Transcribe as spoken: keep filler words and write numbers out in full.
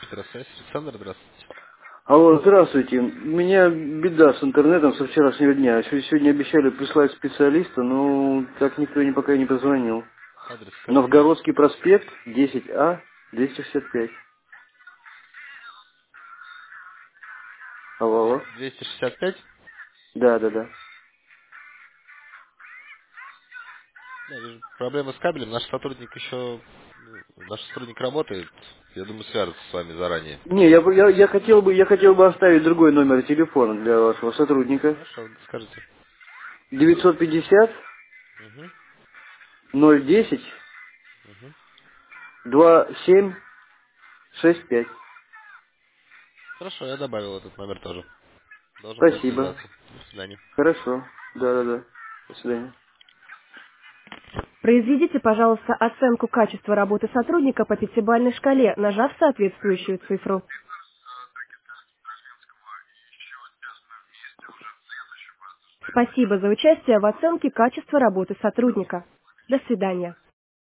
Петросвязь, Александр, здравствуйте. Алло, здравствуйте. У меня беда с интернетом со вчерашнего дня. Сё- Сегодня обещали прислать специалиста, но так никто не пока не позвонил. Адрес скажите. Новгородский проспект, десять А, двести шестьдесят пять. Алло, алло. двести шестьдесят пять? Да, да, да. Да, вижу, проблема с кабелем. Наш сотрудник еще... ну, Наш сотрудник работает. Я думаю, свяжется с вами заранее. Не, я, бы- я, я хотел бы, я хотел бы оставить другой номер телефона для вашего сотрудника. Хорошо, скажите. девятьсот пятьдесят Угу, ноль десять угу. два семь шесть пять. Хорошо, я добавил этот номер тоже. Должен будет Спасибо. связаться. До свидания. Хорошо. Да, да, да. До свидания. Произведите, пожалуйста, оценку качества работы сотрудника по пятибалльной шкале, нажав соответствующую цифру. Спасибо за участие в оценке качества работы сотрудника. До свидания.